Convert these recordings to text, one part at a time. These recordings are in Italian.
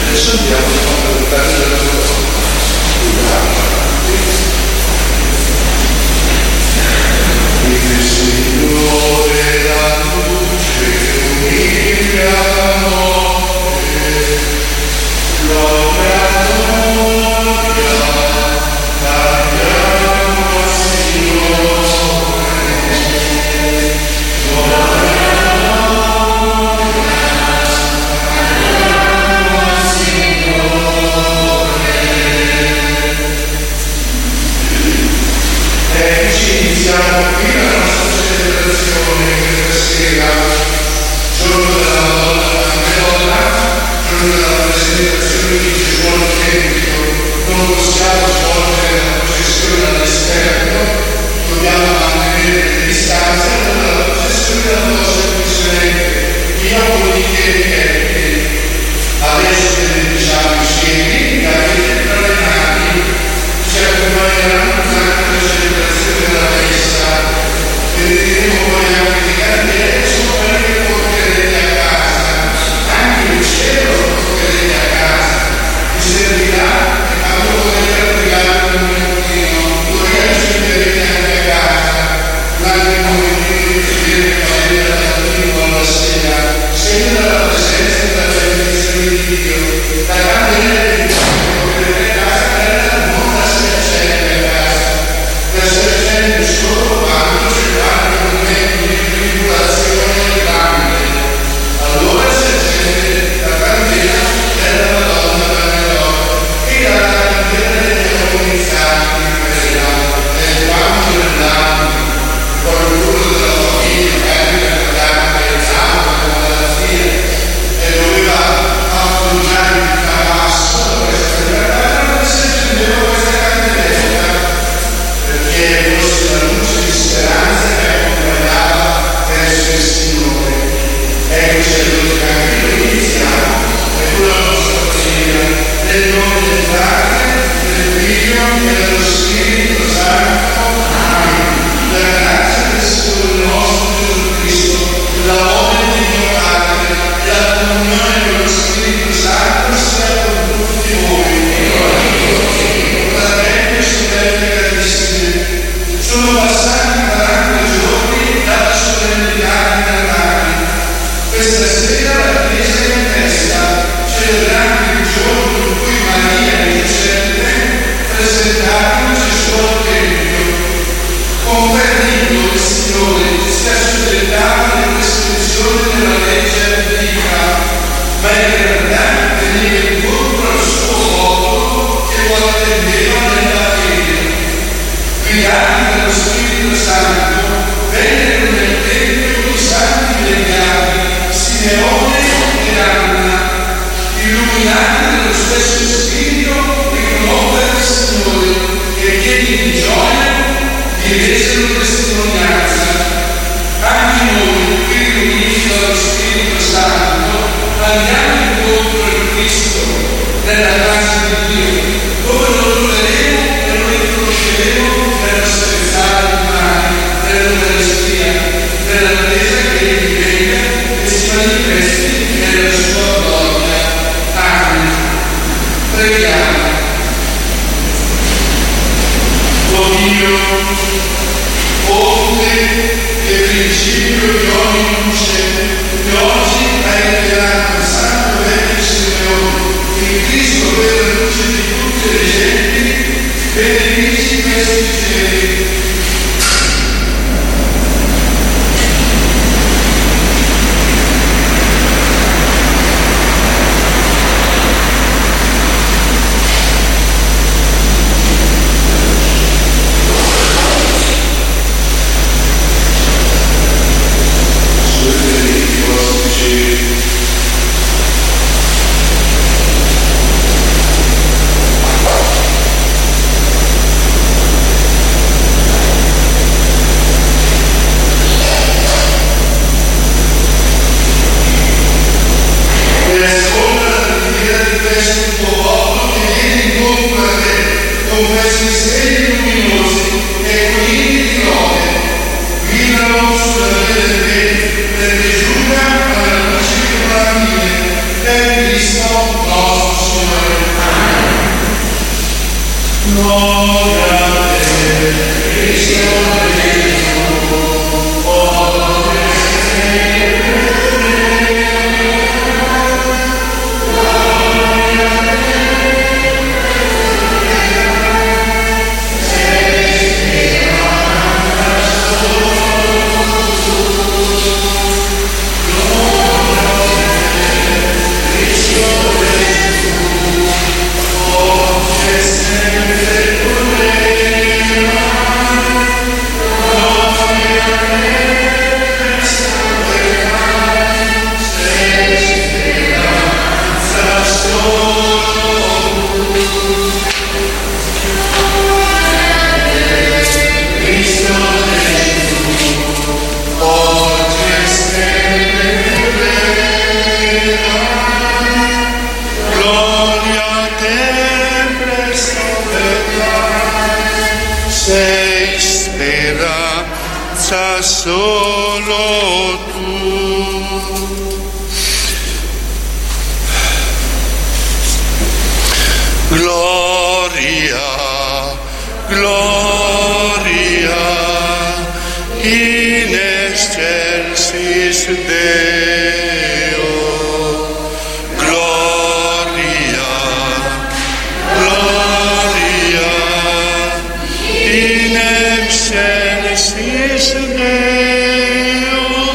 adesso andiamo a fare della il Signore la luce unica notte, gloria, andiamo al Signore, iniziamo qui la nostra celebrazione questa sera, giorno della Madonna Campeola, giorno della presentazione di Gesù al Tempio. Non possiamo svolgere la processione all'esterno, dobbiamo mantenere le distanze dalla processione della nostra Presidente. Io volentieri adesso che benediciamo insieme, avete tra le mani, ci accompagneranno durante la celebrazione della messa, benediteremo poi anche di candele, sono quelle che porterete a casa, anche il cielo lo porterete a casa, vi servirà e quando vorrete pregare un minutino, voi accenderete anche a casa, durante il momento di vedere che la mattina o la sera, segno dalla presenza e dalla benedizione di Dio, la candela che porterete a casa non la si accende a casa, la si accende solo quando c'è qualche momento di tribolazione grande. Allora si accende la candela della Madonna Campeola e la candela degli agonizzanti nel quadro dell'anno. Qualcuno della famiglia magari ricordava che l'anno come alla fine e doveva affrontare il tabasso da questa candela, si accendeva questa candeletta perché fosse la luce di speranza che accompagnava verso il Signore. Eccoci allora che anche noi iniziamo con la nostra preghiera nel nome del Padre, del Figlio e dello Spirito Santo. Amen. La grazia del Signore nostro Gesù Cristo, l'amore di Dio Padre e la comunione dello Spirito Santo sia con tutti voi. Fratelli e sorelle carissime, sono passati 40 giorni dalla solennità di Natale. Questa sera la Chiesa è in festa, celebrando il giorno in cui Maria e Giuseppe presentarono Gesù al Tempio. Conferendo il Signore si aspettava le prescrizioni della legge antica, ma in realtà veniva incontro al suo popolo che lo attendeva nella fede. Guidati dallo Spirito Santo, vennero nel Tempio i santi legnati, Simeone e Anna, illuminati dallo stesso Spirito, riconobbero il Signore e pieni di gioia gli resero testimonianza. Anche noi, qui riuniti dallo Spirito Santo, andiamo incontro al Cristo nella casa di Dio, dove lo troveremo e lo riconosceremo nella spezzata di mani, nell'Eucaristia, nell'attesa che Egli venga e si manifesti nella sua gloria. Amen. Preghiamo. O Dio, fonte e principio di ogni luce, che oggi hai rivelato al Santo Vecchio Simeone, in Cristo per la luce di tutte le genti, benedici questi cieli. Cristo nostro Solo tu. Gloria, gloria in excelsis Deo. Gloria, gloria in excelsis Deo.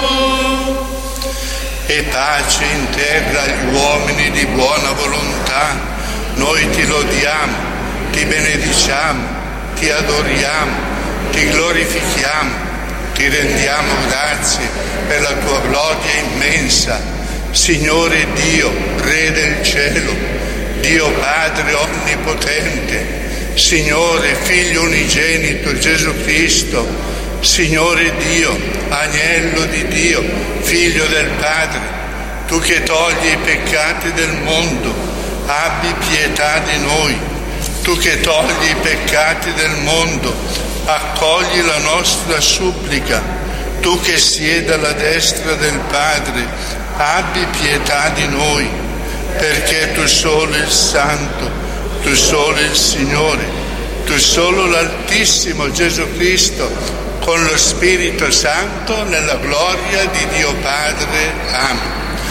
E pace in terra agli uomini di buona volontà. Noi ti lodiamo, ti benediciamo, ti adoriamo, ti glorifichiamo, ti rendiamo grazie per la tua gloria immensa. Signore Dio, Re del cielo, Dio Padre onnipotente, Signore Figlio unigenito Gesù Cristo, Signore Dio, Agnello di Dio, Figlio del Padre, tu che togli i peccati del mondo, abbi pietà di noi. Tu che togli i peccati del mondo, accogli la nostra supplica. Tu che siedi alla destra del Padre, abbi pietà di noi, perché tu solo il Santo, tu solo il Signore, tu solo l'Altissimo Gesù Cristo, con lo Spirito Santo, nella gloria di Dio Padre. Amen.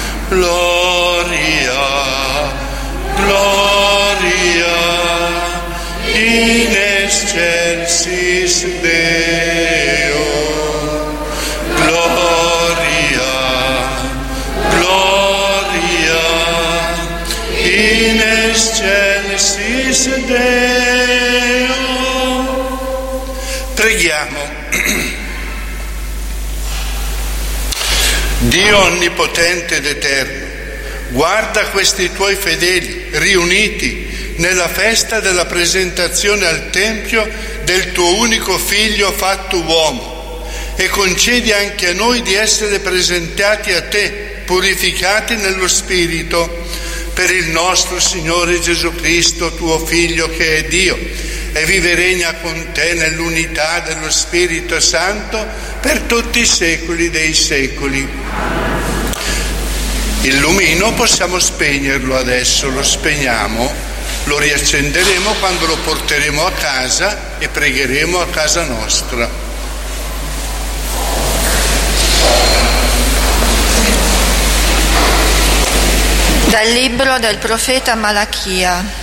Gloria, gloria in excelsis Deo. Gloria, gloria in excelsis Deo. Preghiamo. Dio onnipotente ed eterno, guarda questi tuoi fedeli riuniti nella festa della presentazione al Tempio del tuo unico Figlio fatto uomo e concedi anche a noi di essere presentati a te, purificati nello Spirito, per il nostro Signore Gesù Cristo, tuo Figlio che è Dio, e vive e regna con te nell'unità dello Spirito Santo per tutti i secoli dei secoli. Il lumino possiamo spegnerlo adesso, lo spegniamo, lo riaccenderemo quando lo porteremo a casa e pregheremo a casa nostra. Dal libro del profeta Malachia.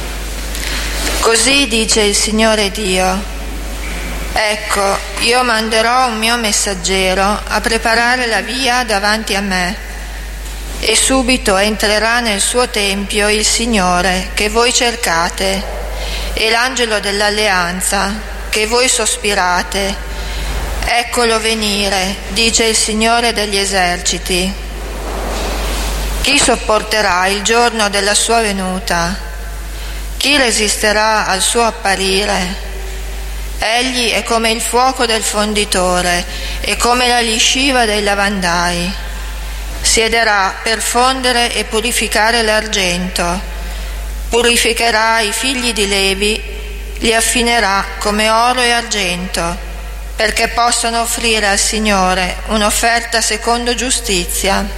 Così dice il Signore Dio: ecco, io manderò un mio messaggero a preparare la via davanti a me, e subito entrerà nel suo tempio il Signore che voi cercate, e l'angelo dell'alleanza che voi sospirate. Eccolo venire, dice il Signore degli eserciti. Chi sopporterà il giorno della sua venuta? Chi resisterà al suo apparire? Egli è come il fuoco del fonditore e come la lisciva dei lavandai. Siederà per fondere e purificare l'argento. Purificherà i figli di Levi, li affinerà come oro e argento, perché possano offrire al Signore un'offerta secondo giustizia.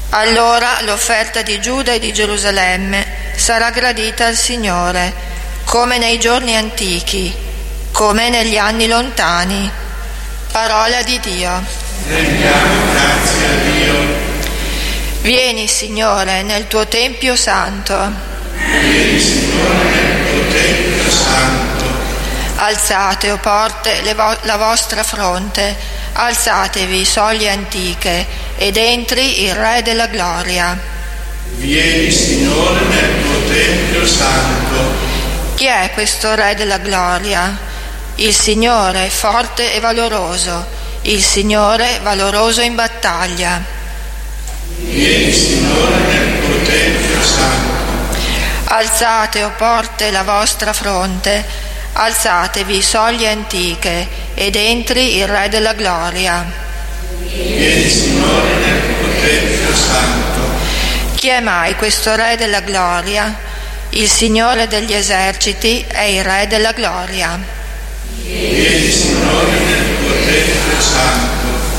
Allora l'offerta di Giuda e di Gerusalemme sarà gradita al Signore, come nei giorni antichi, come negli anni lontani. Parola di Dio. Rendiamo grazie a Dio. Vieni, Signore, nel tuo Tempio santo. Vieni, Signore, nel tuo Tempio santo. Alzate, o porte, la vostra fronte, alzatevi, soglie antiche, ed entri il Re della gloria. Vieni, Signore, nel tuo Tempio santo. Chi è questo Re della gloria? Il Signore forte e valoroso, il Signore valoroso in battaglia. Vieni, Signore, nel tuo Tempio santo. Alzate, o porte, la vostra fronte, alzatevi, soglie antiche, ed entri il Re della gloria. Vieni, Signore, nel tuo Tempio santo. Chi è mai questo Re della gloria? Il Signore degli eserciti è il Re della gloria. Vieni, Signore, nel tuo Tempio santo.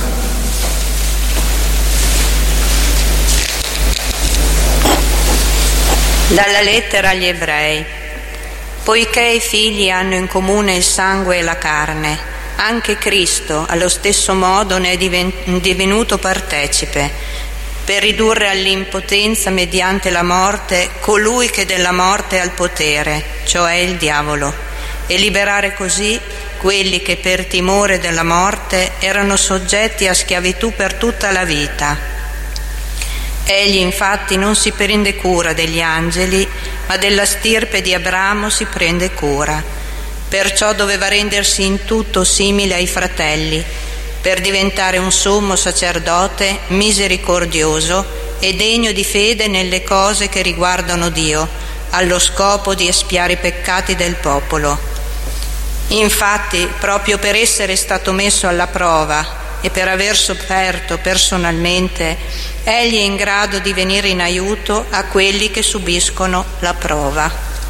Dalla lettera agli Ebrei. Poiché i figli hanno in comune il sangue e la carne, anche Cristo allo stesso modo ne è divenuto partecipe, per ridurre all'impotenza mediante la morte colui che della morte ha il potere, cioè il diavolo, e liberare così quelli che per timore della morte erano soggetti a schiavitù per tutta la vita. Egli infatti non si prende cura degli angeli, ma della stirpe di Abramo si prende cura. Perciò doveva rendersi in tutto simile ai fratelli, per diventare un sommo sacerdote misericordioso e degno di fede nelle cose che riguardano Dio, allo scopo di espiare i peccati del popolo. Infatti, proprio per essere stato messo alla prova e per aver sofferto personalmente, egli è in grado di venire in aiuto a quelli che subiscono la prova.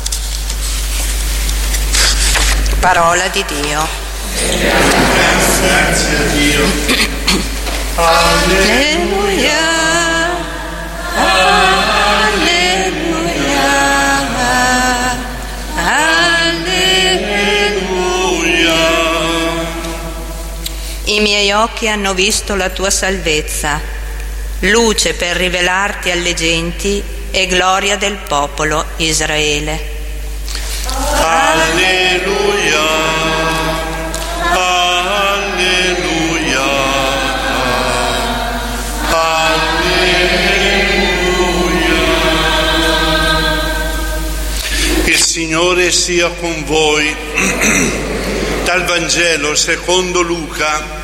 Parola di Dio. Grazie a Dio. Alleluia, alleluia, alleluia. I miei occhi hanno visto la tua salvezza, luce per rivelarti alle genti e gloria del popolo Israele. Alleluia. Alleluia. Alleluia. Il Signore sia con voi. Dal Vangelo secondo Luca.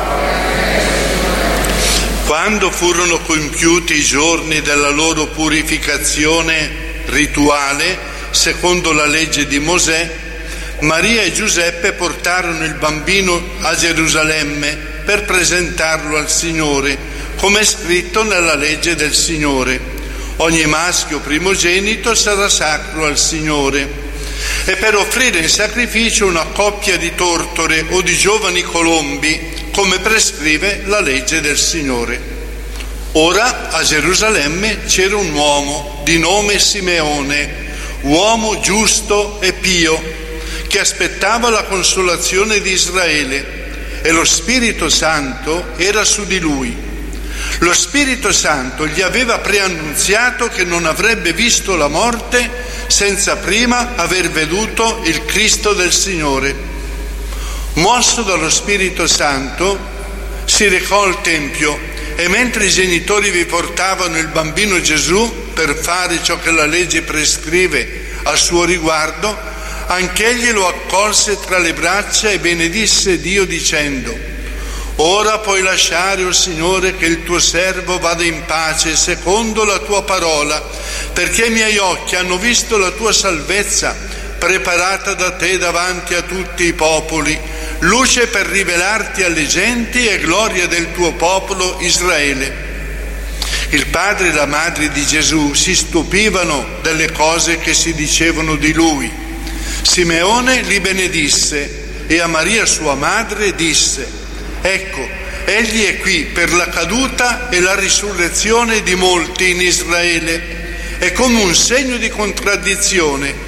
Quando furono compiuti i giorni della loro purificazione rituale, secondo la legge di Mosè, Maria e Giuseppe portarono il bambino a Gerusalemme per presentarlo al Signore, come è scritto nella legge del Signore. Ogni maschio primogenito sarà sacro al Signore. E per offrire in sacrificio una coppia di tortore o di giovani colombi, come prescrive la legge del Signore. Ora a Gerusalemme c'era un uomo di nome Simeone, uomo giusto e pio, che aspettava la consolazione di Israele, e lo Spirito Santo era su di lui. Lo Spirito Santo gli aveva preannunziato che non avrebbe visto la morte senza prima aver veduto il Cristo del Signore. Mosso dallo Spirito Santo, si recò al Tempio e mentre i genitori vi portavano il bambino Gesù per fare ciò che la legge prescrive a suo riguardo, anch'egli lo accolse tra le braccia e benedisse Dio dicendo: «Ora puoi lasciare, o Signore, che il tuo servo vada in pace secondo la tua parola, perché i miei occhi hanno visto la tua salvezza, preparata da te davanti a tutti i popoli, luce per rivelarti alle genti e gloria del tuo popolo Israele». Il padre e la madre di Gesù si stupivano delle cose che si dicevano di lui. Simeone li benedisse e a Maria sua madre disse: «Ecco, egli è qui per la caduta e la risurrezione di molti in Israele, è come un segno di contraddizione.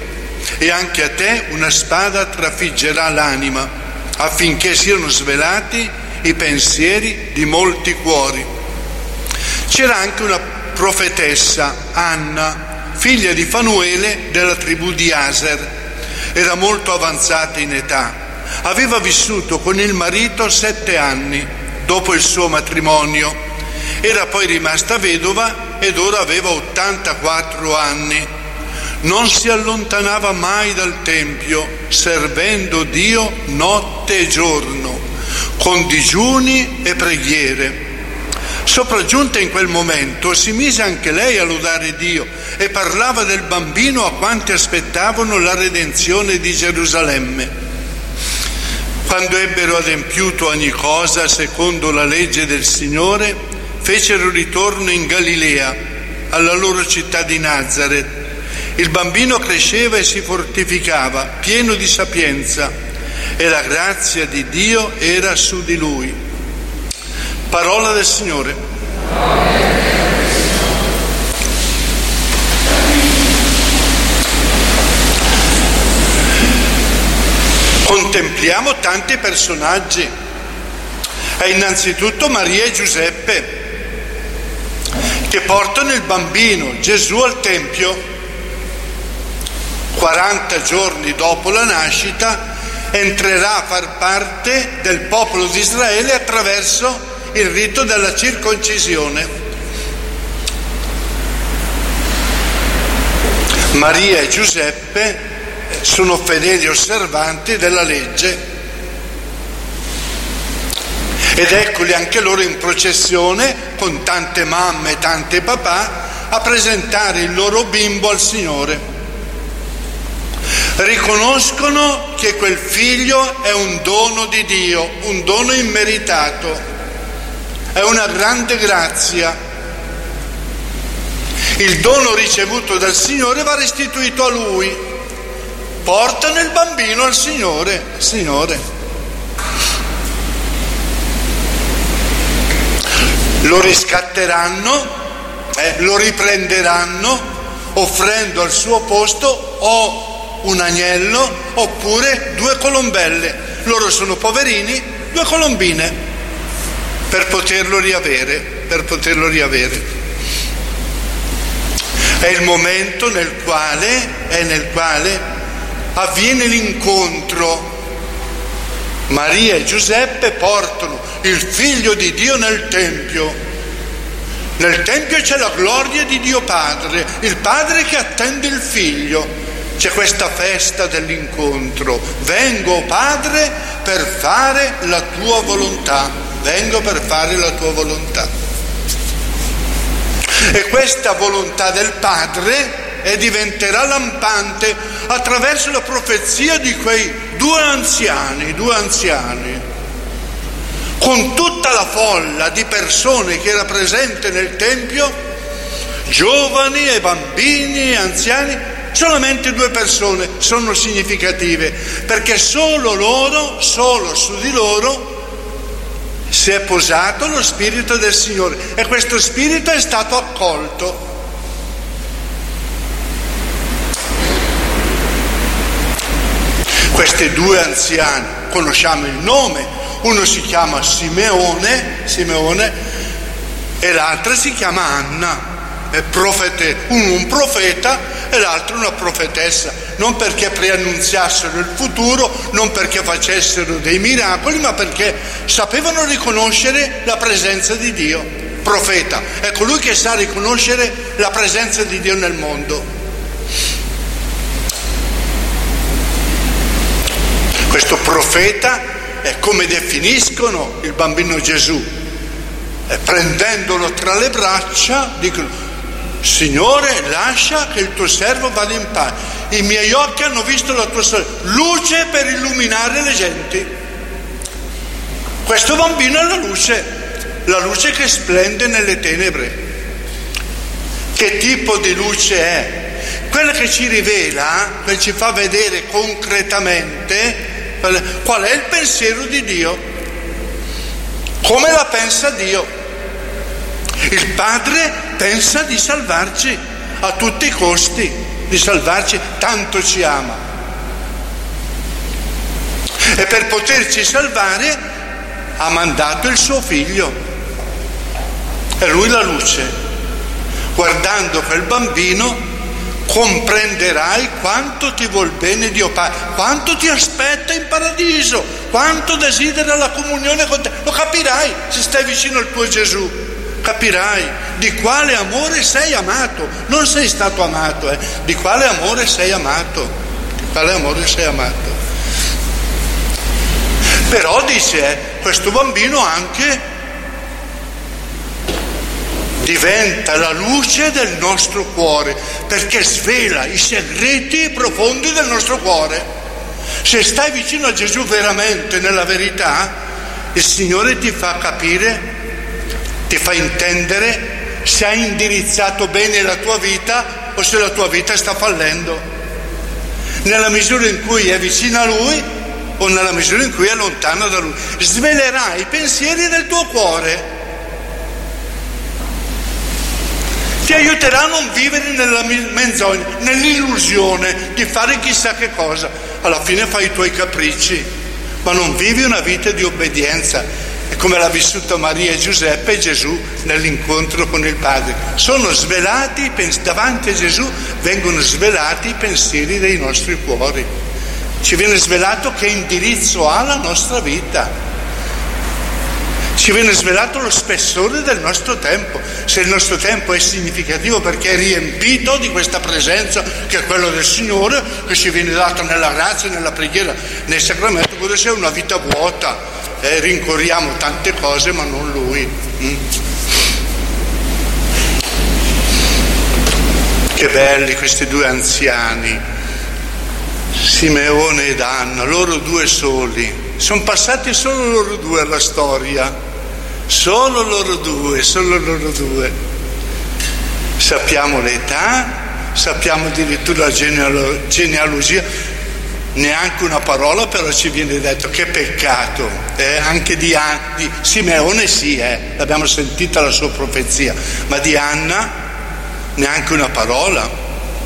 e anche a te una spada trafiggerà l'anima, affinché siano svelati i pensieri di molti cuori. C'era anche una profetessa, Anna, figlia di Fanuele della tribù di Aser. Era molto avanzata in età, aveva vissuto con il marito 7 anni dopo il suo matrimonio, era poi rimasta vedova ed ora aveva 84 anni. Non si allontanava mai dal Tempio, servendo Dio notte e giorno, con digiuni e preghiere. Sopraggiunta in quel momento, si mise anche lei a lodare Dio e parlava del bambino a quanti aspettavano la redenzione di Gerusalemme. Quando ebbero adempiuto ogni cosa secondo la legge del Signore, fecero ritorno in Galilea, alla loro città di Nazaret. Il bambino cresceva e si fortificava, pieno di sapienza, e la grazia di Dio era su di lui. Parola del Signore. Contempliamo tanti personaggi. E innanzitutto Maria e Giuseppe, che portano il bambino Gesù al Tempio. 40 giorni dopo la nascita entrerà a far parte del popolo di Israele attraverso il rito della circoncisione. Maria e Giuseppe sono fedeli osservanti della legge ed eccoli anche loro in processione con tante mamme e tanti papà a presentare il loro bimbo al Signore. Riconoscono che quel figlio è un dono di Dio, un dono immeritato. È una grande grazia. Il dono ricevuto dal Signore va restituito a Lui. Portano il bambino al Signore. Lo riscatteranno, lo riprenderanno, offrendo al suo posto o un agnello oppure 2 colombelle. Loro sono poverini, 2 colombine. Per poterlo riavere. È il momento nel quale avviene l'incontro. Maria e Giuseppe portano il figlio di Dio nel Tempio. Nel Tempio c'è la gloria di Dio Padre, il Padre che attende il figlio. C'è questa festa dell'incontro. Vengo, Padre, per fare la tua volontà. Vengo per fare la tua volontà. E questa volontà del Padre diventerà lampante attraverso la profezia di quei 2 anziani, con tutta la folla di persone che era presente nel Tempio, giovani e bambini e anziani. Solamente 2 persone sono significative, perché solo su di loro si è posato lo Spirito del Signore e questo Spirito è stato accolto. Questi 2 anziani, conosciamo il nome, uno si chiama Simeone e l'altra si chiama Anna. Un profeta e l'altro una profetessa, non perché preannunziassero il futuro, non perché facessero dei miracoli, ma perché sapevano riconoscere la presenza di Dio. Profeta è colui che sa riconoscere la presenza di Dio nel mondo. Questo profeta è come definiscono il bambino Gesù, prendendolo tra le braccia dicono: Signore, lascia che il tuo servo vada in pace. I miei occhi hanno visto la tua luce per illuminare le genti. Questo bambino è la luce che splende nelle tenebre. Che tipo di luce è? Quella che ci rivela, che ci fa vedere concretamente qual è il pensiero di Dio, come la pensa Dio. Il Padre pensa di salvarci a tutti i costi. di salvarci, tanto ci ama. E per poterci salvare ha mandato il suo figlio. E lui la luce. Guardando quel bambino comprenderai quanto ti vuol bene Dio Padre, quanto ti aspetta in paradiso, quanto desidera la comunione con te. Lo capirai se stai vicino al tuo Gesù, capirai di quale amore sei amato. Non sei stato amato, di quale amore sei amato, di quale amore sei amato. Però dice, questo bambino anche diventa la luce del nostro cuore, perché svela i segreti profondi del nostro cuore. Se stai vicino a Gesù veramente, nella verità, il Signore ti fa capire, ti fa intendere se hai indirizzato bene la tua vita o se la tua vita sta fallendo, nella misura in cui è vicino a Lui o nella misura in cui è lontano da Lui. Svelerà i pensieri del tuo cuore, ti aiuterà a non vivere nella menzogna, nell'illusione di fare chissà che cosa. Alla fine fai i tuoi capricci, ma non vivi una vita di obbedienza. È come l'ha vissuta Maria e Giuseppe e Gesù nell'incontro con il Padre. Sono svelati, davanti a Gesù vengono svelati i pensieri dei nostri cuori. Ci viene svelato che indirizzo ha la nostra vita. Ci viene svelato lo spessore del nostro tempo, se il nostro tempo è significativo perché è riempito di questa presenza che è quella del Signore, che ci viene data nella grazia, nella preghiera, nel sacramento, oppure se è una vita vuota, rincorriamo tante cose ma non Lui. Che belli questi due anziani, Simeone ed Anna, loro due soli, sono passati solo loro due alla storia. Solo loro due. Sappiamo l'età, sappiamo addirittura la genealogia, neanche una parola però ci viene detto. Che peccato, anche di Simeone sì, l'abbiamo sentita la sua profezia, ma di Anna neanche una parola.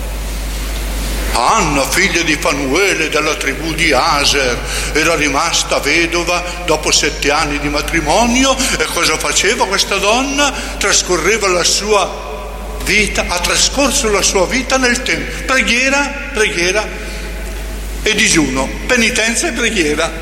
Anna, figlia di Fanuele della tribù di Aser, era rimasta vedova dopo 7 anni di matrimonio. E cosa faceva questa donna? Trascorreva la sua vita, ha trascorso la sua vita nel tempio. Preghiera e digiuno, penitenza e preghiera.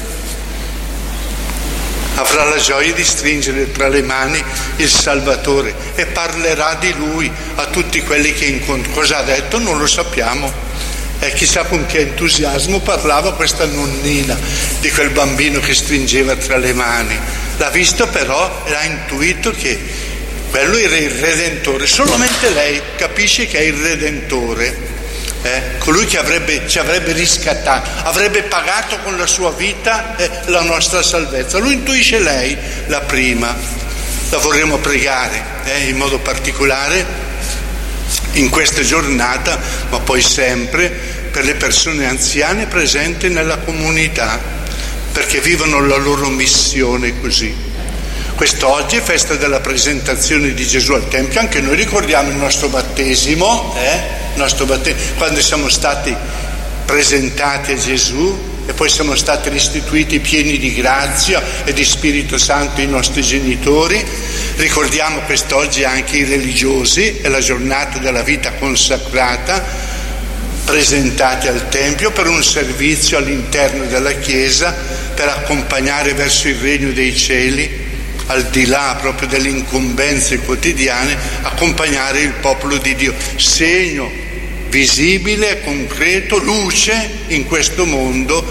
Avrà la gioia di stringere tra le mani il Salvatore e parlerà di Lui a tutti quelli che incontra. Cosa ha detto? Non lo sappiamo. E chissà con che entusiasmo parlava questa nonnina di quel bambino che stringeva tra le mani. L'ha visto però e ha intuito che quello era il Redentore. Solamente lei capisce che è il Redentore. Colui che ci avrebbe riscattato, avrebbe pagato con la sua vita la nostra salvezza. Lo intuisce lei la prima. La vorremmo pregare in modo particolare in questa giornata, ma poi sempre per le persone anziane presenti nella comunità, perché vivono la loro missione così. Quest'oggi è festa della presentazione di Gesù al Tempio, anche noi ricordiamo il nostro battesimo, quando siamo stati presentati a Gesù e poi siamo stati restituiti pieni di grazia e di Spirito Santo ai nostri genitori. Ricordiamo quest'oggi anche i religiosi, è la giornata della vita consacrata, presentati al Tempio per un servizio all'interno della Chiesa, per accompagnare verso il regno dei cieli, al di là proprio delle incombenze quotidiane, accompagnare il popolo di Dio, segno visibile, concreto, luce in questo mondo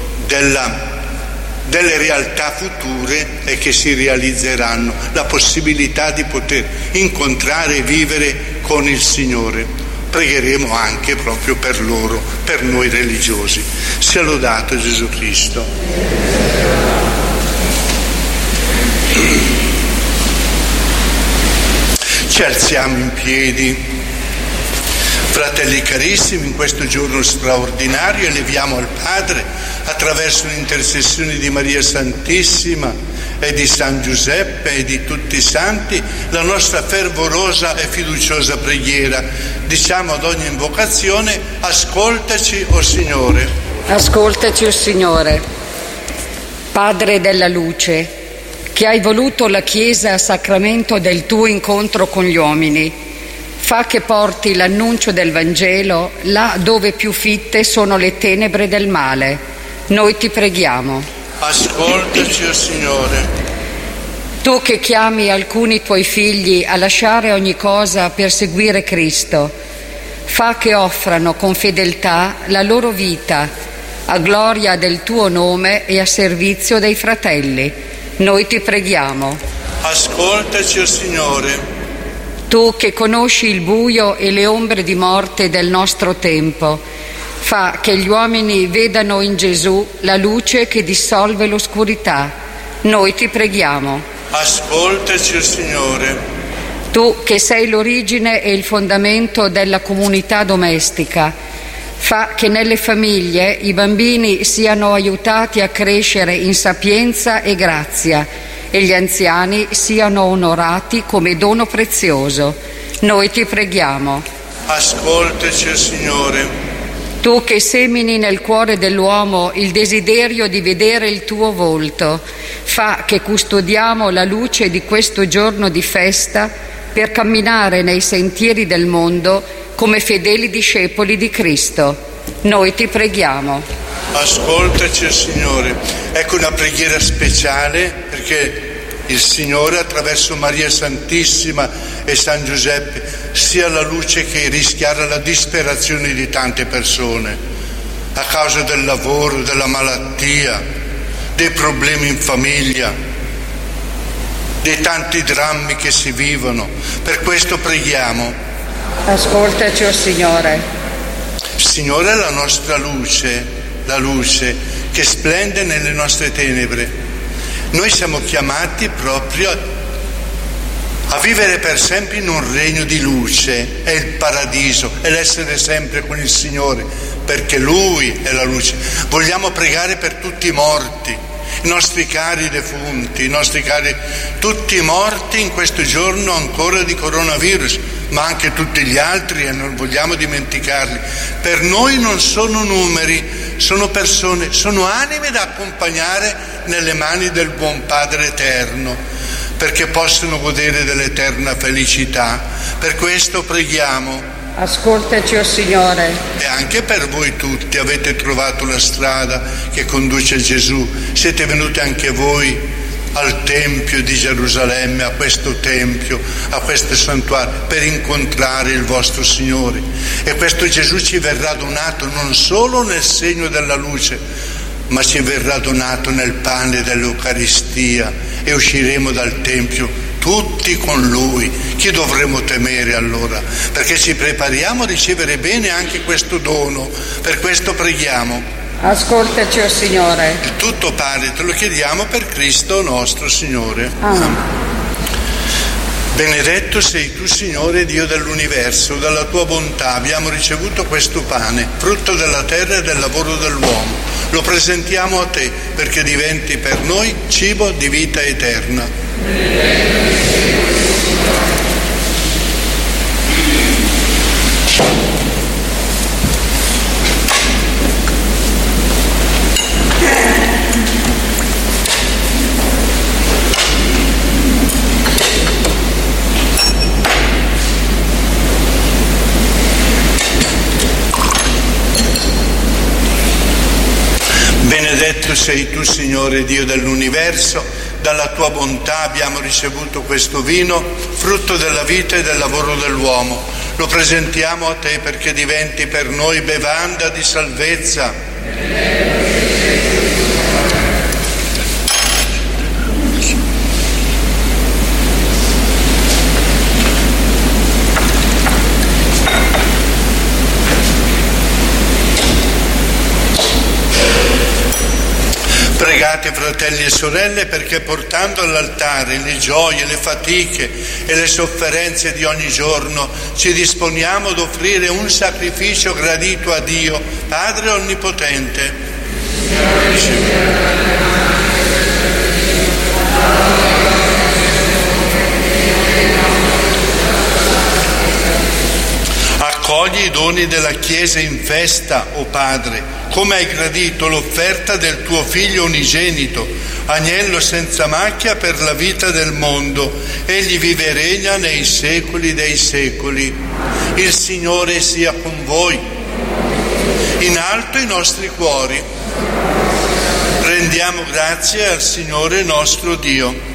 delle realtà future e che si realizzeranno, la possibilità di poter incontrare e vivere con il Signore. Pregheremo anche proprio per loro, per noi religiosi. Sia lodato Gesù Cristo. Ci alziamo in piedi, fratelli carissimi, in questo giorno straordinario eleviamo al Padre, attraverso l'intercessione di Maria Santissima e di San Giuseppe e di tutti i santi la nostra fervorosa e fiduciosa preghiera. Diciamo ad ogni invocazione: ascoltaci, o Signore. Ascoltaci, o Signore. Padre della luce, che hai voluto la Chiesa a sacramento del tuo incontro con gli uomini, fa che porti l'annuncio del Vangelo là dove più fitte sono le tenebre del male. Noi ti preghiamo. Ascoltaci, o Signore. Tu che chiami alcuni tuoi figli a lasciare ogni cosa per seguire Cristo, fa che offrano con fedeltà la loro vita a gloria del tuo nome e a servizio dei fratelli. Noi ti preghiamo. Ascoltaci, o Signore. Tu che conosci il buio e le ombre di morte del nostro tempo, fa che gli uomini vedano in Gesù la luce che dissolve l'oscurità. Noi ti preghiamo. Ascoltaci, o Signore. Tu che sei l'origine e il fondamento della comunità domestica, fa che nelle famiglie i bambini siano aiutati a crescere in sapienza e grazia e gli anziani siano onorati come dono prezioso. Noi ti preghiamo. Ascoltaci, o Signore. Tu che semini nel cuore dell'uomo il desiderio di vedere il tuo volto, fa che custodiamo la luce di questo giorno di festa per camminare nei sentieri del mondo come fedeli discepoli di Cristo. Noi ti preghiamo. Ascoltaci, Signore. Ecco una preghiera speciale perché il Signore, attraverso Maria Santissima e San Giuseppe, sia la luce che rischiara la disperazione di tante persone a causa del lavoro, della malattia, dei problemi in famiglia, dei tanti drammi che si vivono. Per questo preghiamo. Ascoltaci, o Signore. Signore è la nostra luce, la luce che splende nelle nostre tenebre. Noi siamo chiamati proprio a vivere per sempre in un regno di luce, è il paradiso, è l'essere sempre con il Signore, perché Lui è la luce. Vogliamo pregare per tutti i morti, i nostri cari defunti, i nostri cari, tutti morti in questo giorno ancora di coronavirus, ma anche tutti gli altri, e non vogliamo dimenticarli. Per noi non sono numeri, sono persone, sono anime da accompagnare nelle mani del buon Padre eterno, perché possono godere dell'eterna felicità. Per questo preghiamo. Ascoltaci, o Signore. E anche per voi tutti avete trovato la strada che conduce a Gesù. Siete venuti anche voi al Tempio di Gerusalemme, a questo Tempio, a questo santuario, per incontrare il vostro Signore. E questo Gesù ci verrà donato non solo nel segno della luce, ma ci verrà donato nel pane dell'Eucaristia, e usciremo dal Tempio tutti con Lui. Chi dovremo temere allora? Perché ci prepariamo a ricevere bene anche questo dono. Per questo preghiamo. Ascoltaci, o Signore. Il tutto, Padre, te lo chiediamo per Cristo nostro Signore. Amen. Benedetto sei tu, Signore, Dio dell'universo. Dalla tua bontà abbiamo ricevuto questo pane, frutto della terra e del lavoro dell'uomo. Lo presentiamo a te perché diventi per noi cibo di vita eterna. Benedetto sei tu, Signore, Dio dell'universo, dalla tua bontà abbiamo ricevuto questo vino, frutto della vita e del lavoro dell'uomo. Lo presentiamo a te perché diventi per noi bevanda di salvezza. Pregate, fratelli e sorelle, perché portando all'altare le gioie, le fatiche e le sofferenze di ogni giorno ci disponiamo ad offrire un sacrificio gradito a Dio, Padre Onnipotente. Accogli i doni della Chiesa in festa, o Padre, come hai gradito l'offerta del tuo Figlio unigenito, agnello senza macchia per la vita del mondo. Egli vive e regna nei secoli dei secoli. Il Signore sia con voi. In alto i nostri cuori. Rendiamo grazie al Signore nostro Dio.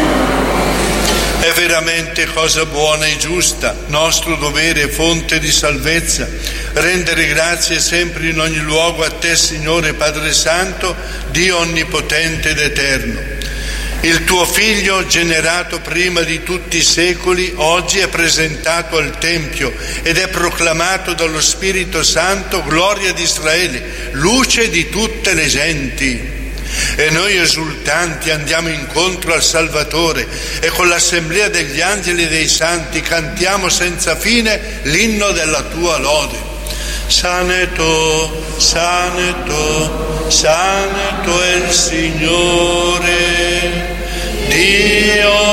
È veramente cosa buona e giusta, nostro dovere e fonte di salvezza, rendere grazie sempre in ogni luogo a te, Signore Padre Santo, Dio onnipotente ed eterno. Il tuo Figlio, generato prima di tutti i secoli, oggi è presentato al Tempio ed è proclamato dallo Spirito Santo gloria di Israele, luce di tutte le genti. E noi esultanti andiamo incontro al Salvatore e con l'assemblea degli angeli e dei santi cantiamo senza fine l'inno della tua lode. Santo, santo, santo è il Signore, Dio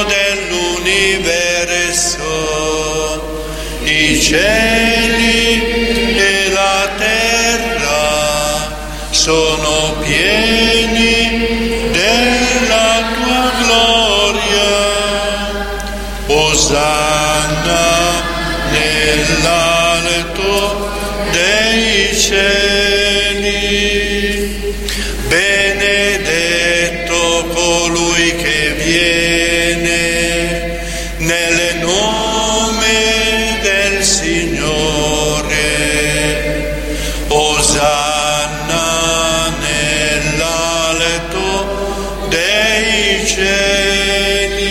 dell'universo, i cieli e la terra sono pieni della tua gloria. Osanna nell'alto dei cieli. Benedetto colui che viene nel nome del Signore. Osanna nell'alto dei cieli.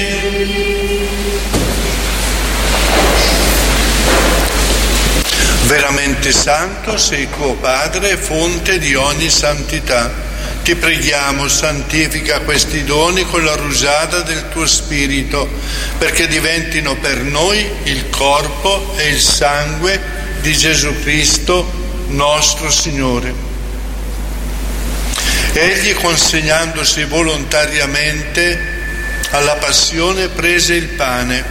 Veramente santo sei tuo Padre, fonte di ogni santità. Ti preghiamo, santifica questi doni con la rusata del tuo Spirito, perché diventino per noi il corpo e il sangue di Gesù Cristo, nostro Signore. Egli, consegnandosi volontariamente alla passione, prese il pane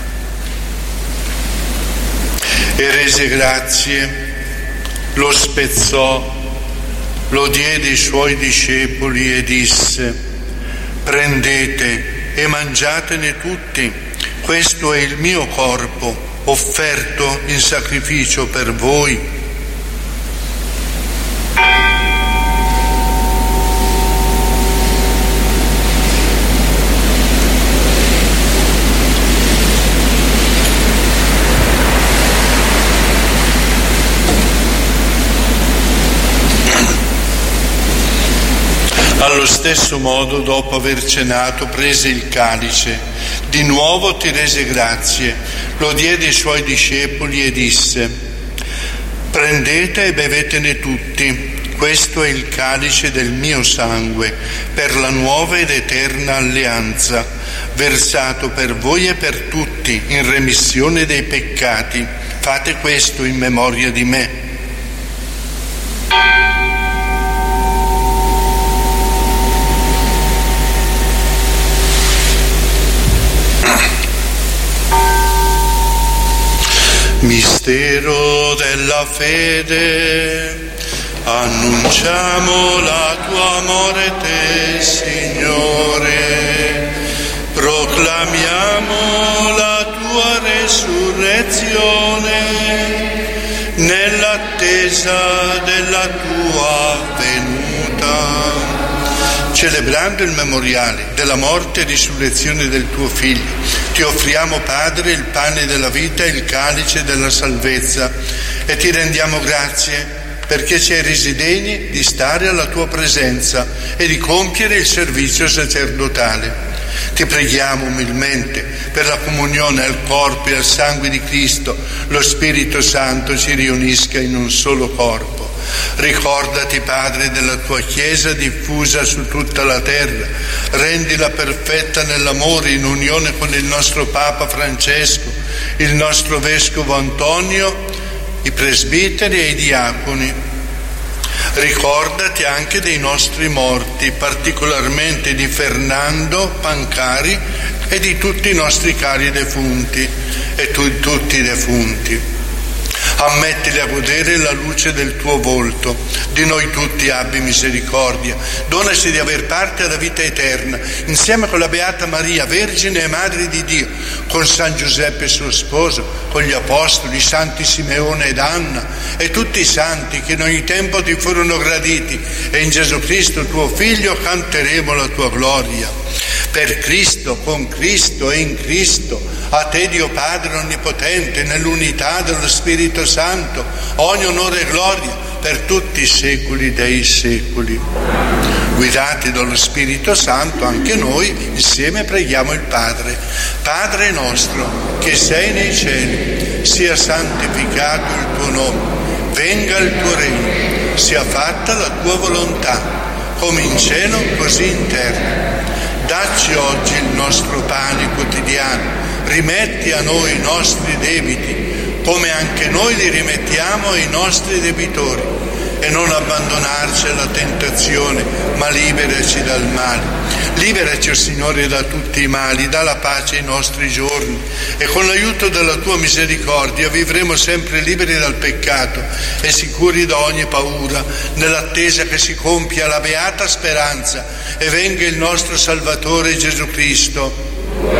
e rese grazie, lo spezzò, lo diede ai suoi discepoli e disse: prendete e mangiatene tutti, questo è il mio corpo, offerto in sacrificio per voi. Allo stesso modo, dopo aver cenato, prese il calice, di nuovo ti rese grazie, lo diede ai suoi discepoli e disse: prendete e bevetene tutti, questo è il calice del mio sangue, per la nuova ed eterna alleanza, versato per voi e per tutti in remissione dei peccati. Fate questo in memoria di me. Mistero della fede, annunciamo la tua amore te, Signore, proclamiamo la tua resurrezione nell'attesa della tua venuta. Celebrando il memoriale della morte e risurrezione del tuo Figlio, ti offriamo, Padre, il pane della vita e il calice della salvezza e ti rendiamo grazie perché ci hai resi degni di stare alla tua presenza e di compiere il servizio sacerdotale. Ti preghiamo umilmente per la comunione al corpo e al sangue di Cristo, lo Spirito Santo ci riunisca in un solo corpo. Ricordati, Padre, della tua Chiesa diffusa su tutta la terra, rendila perfetta nell'amore in unione con il nostro Papa Francesco, il nostro Vescovo Antonio, i presbiteri e i diaconi. Ricordati anche dei nostri morti, particolarmente di Fernando Pancari e di tutti i nostri cari defunti e tutti i defunti. Ammettili a godere la luce del tuo volto. Di noi tutti abbi misericordia. Donaci di aver parte alla vita eterna, insieme con la Beata Maria, Vergine e Madre di Dio, con San Giuseppe suo sposo, con gli Apostoli, Santi Simeone ed Anna e tutti i santi che in ogni tempo ti furono graditi, e in Gesù Cristo tuo Figlio canteremo la tua gloria. Per Cristo, con Cristo e in Cristo, a te Dio Padre Onnipotente, nell'unità dello Spirito Santo, ogni onore e gloria per tutti i secoli dei secoli. Guidati dallo Spirito Santo, anche noi insieme preghiamo il Padre. Padre nostro, che sei nei cieli, sia santificato il tuo nome, venga il tuo regno, sia fatta la tua volontà, come in cielo così in terra. Dacci oggi il nostro pane quotidiano, rimetti a noi i nostri debiti, come anche noi li rimettiamo ai nostri debitori, e non abbandonarci alla tentazione, ma liberaci dal male. Liberaci, o Signore, da tutti i mali, dà la pace ai nostri giorni, e con l'aiuto della tua misericordia vivremo sempre liberi dal peccato e sicuri da ogni paura, nell'attesa che si compia la beata speranza e venga il nostro Salvatore Gesù Cristo.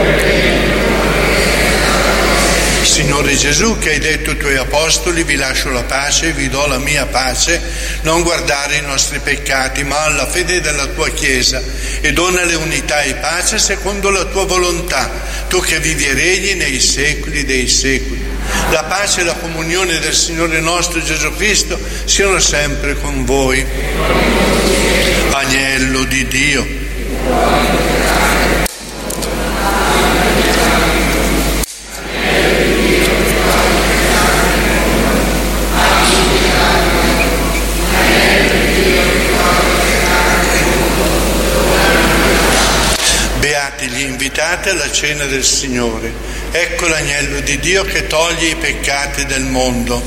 Signore Gesù, che hai detto ai tuoi apostoli: vi lascio la pace, vi do la mia pace, non guardare i nostri peccati, ma alla fede della tua Chiesa, e donale unità e pace secondo la tua volontà, tu che vivi e regni nei secoli dei secoli. La pace e la comunione del Signore nostro Gesù Cristo siano sempre con voi. Agnello di Dio, gli invitati alla cena del Signore. Ecco l'agnello di Dio che toglie i peccati del mondo.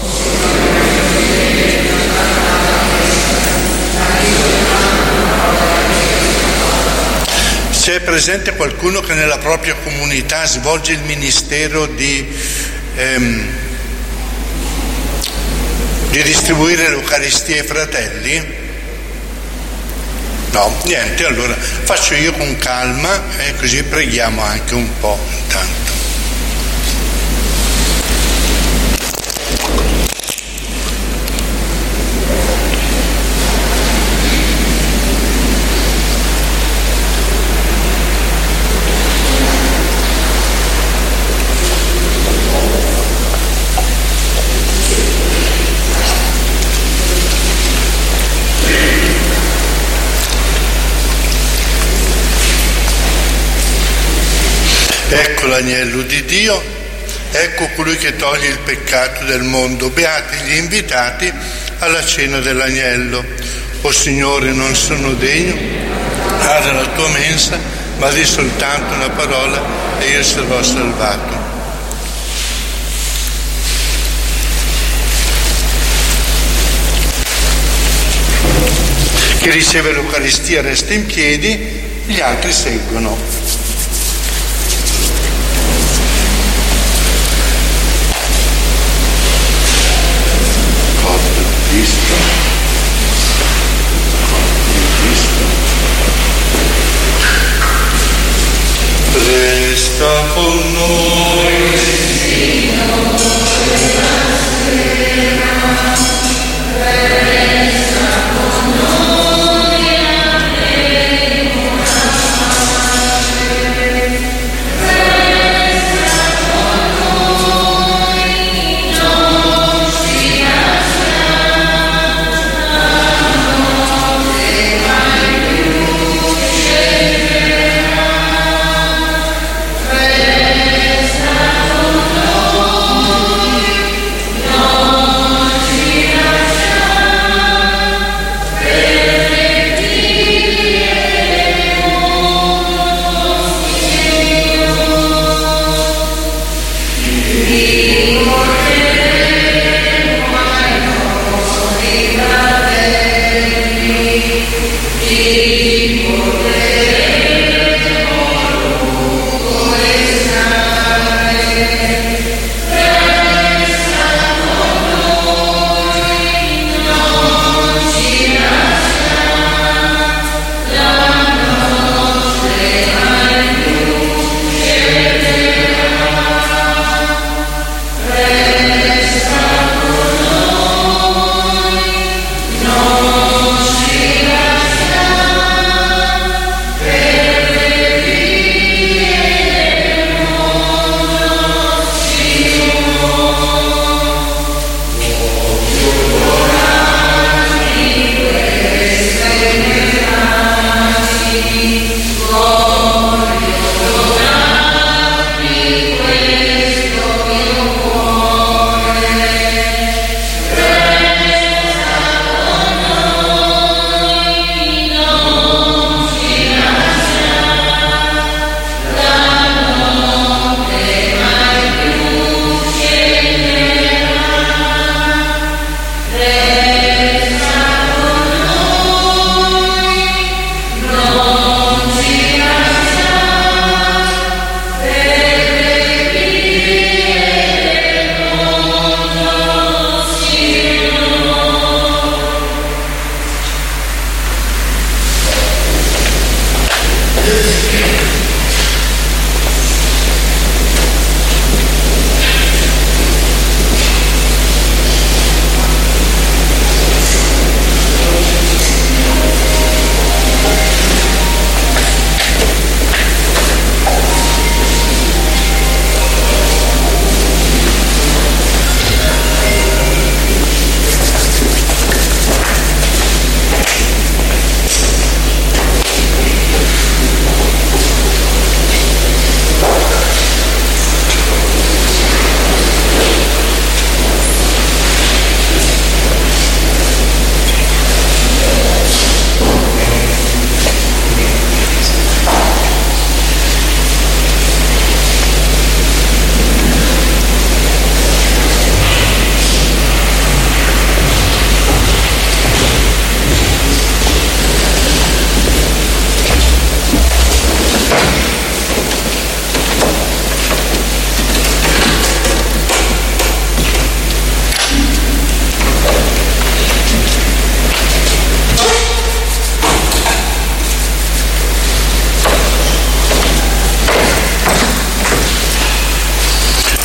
C'è presente qualcuno che nella propria comunità svolge il ministero di distribuire l'Eucaristia ai fratelli? No, niente, allora faccio io con calma e così preghiamo anche un po' intanto. Ecco l'agnello di Dio, ecco colui che toglie il peccato del mondo. Beati gli invitati alla cena dell'agnello. O Signore, non sono degno della tua mensa, ma di soltanto una parola e io sarò salvato. Chi riceve l'Eucaristia resta in piedi, gli altri seguono. Resta con noi, Signore, resta con noi,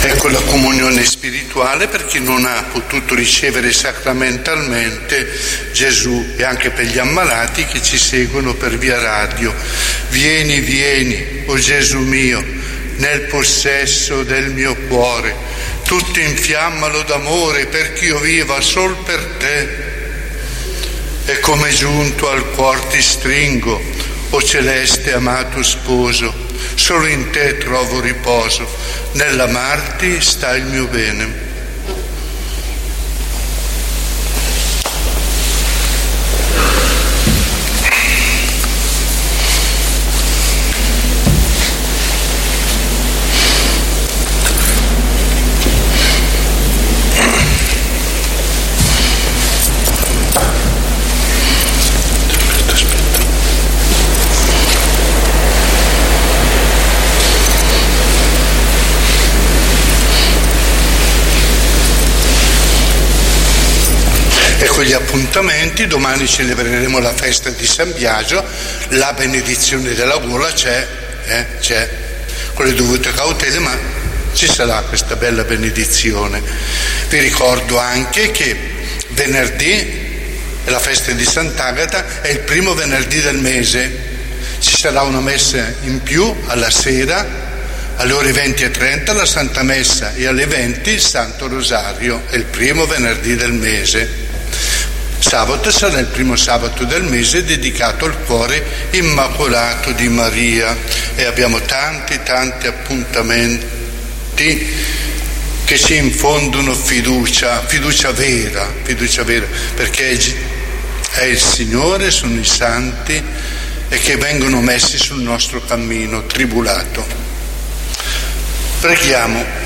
Ecco la comunione spirituale per chi non ha potuto ricevere sacramentalmente Gesù, e anche per gli ammalati che ci seguono per via radio. Vieni, vieni, o Gesù mio, nel possesso del mio cuore, tutto infiammalo d'amore perché io viva sol per te. E come giunto al cuor ti stringo, o celeste amato sposo, solo in te trovo riposo, nell'amarti sta il mio bene. Ecco gli appuntamenti: domani celebreremo la festa di San Biagio, la benedizione della gola c'è, con le dovute cautele, ma ci sarà questa bella benedizione. Vi ricordo anche che venerdì è la festa di Sant'Agata, è il primo venerdì del mese, ci sarà una messa in più alla sera, alle ore 20:30 la Santa Messa, e alle 20 il Santo Rosario, è il primo venerdì del mese. Sabato sarà il primo sabato del mese dedicato al cuore immacolato di Maria, e abbiamo tanti appuntamenti che ci infondono fiducia vera, perché è il Signore, sono i santi, e che vengono messi sul nostro cammino tribulato. Preghiamo.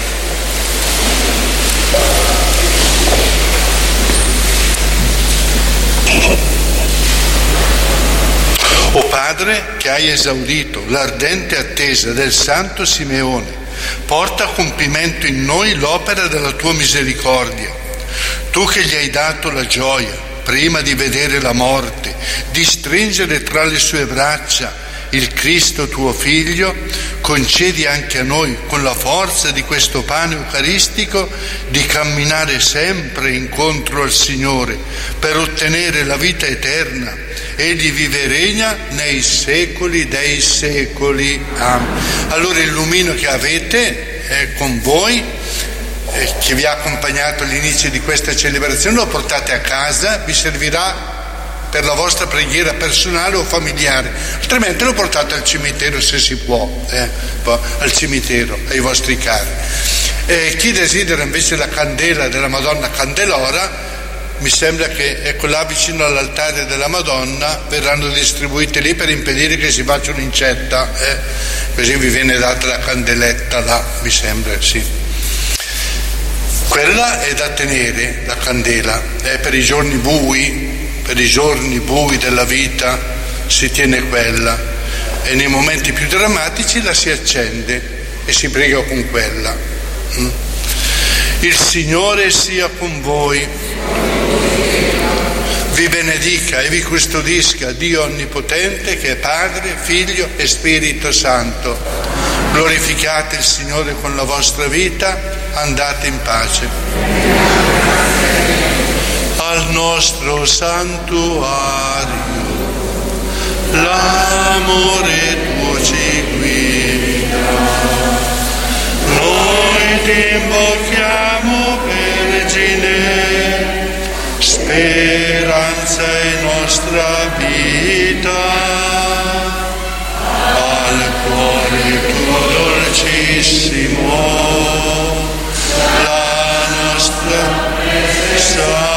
O Padre, che hai esaudito l'ardente attesa del Santo Simeone, porta a compimento in noi l'opera della tua misericordia. Tu che gli hai dato la gioia, prima di vedere la morte, di stringere tra le sue braccia il Cristo tuo Figlio, concedi anche a noi, con la forza di questo pane eucaristico, di camminare sempre incontro al Signore per ottenere la vita eterna. Egli vive e regna nei secoli dei secoli. Amen. Allora il lumino che avete è con voi, che vi ha accompagnato all'inizio di questa celebrazione, lo portate a casa, vi servirà per la vostra preghiera personale o familiare, altrimenti lo portate al cimitero se si può, al cimitero, ai vostri cari. Chi desidera invece la candela della Madonna Candelora, mi sembra che ecco là vicino all'altare della Madonna verranno distribuite lì per impedire che si faccia un'incetta, così vi viene data la candeletta là, mi sembra, sì. Quella è da tenere, la candela, è per i giorni bui della vita si tiene quella, e nei momenti più drammatici la si accende e si prega con quella. Il Signore sia con voi, vi benedica e vi custodisca Dio Onnipotente, che è Padre, Figlio e Spirito Santo. Glorificate il Signore con la vostra vita, andate in pace. Al nostro santuario l'amore tuo ci guida, noi ti invochiamo, Vergine, speranza e nostra vita, al cuore tuo dolcissimo, la nostra salvezza.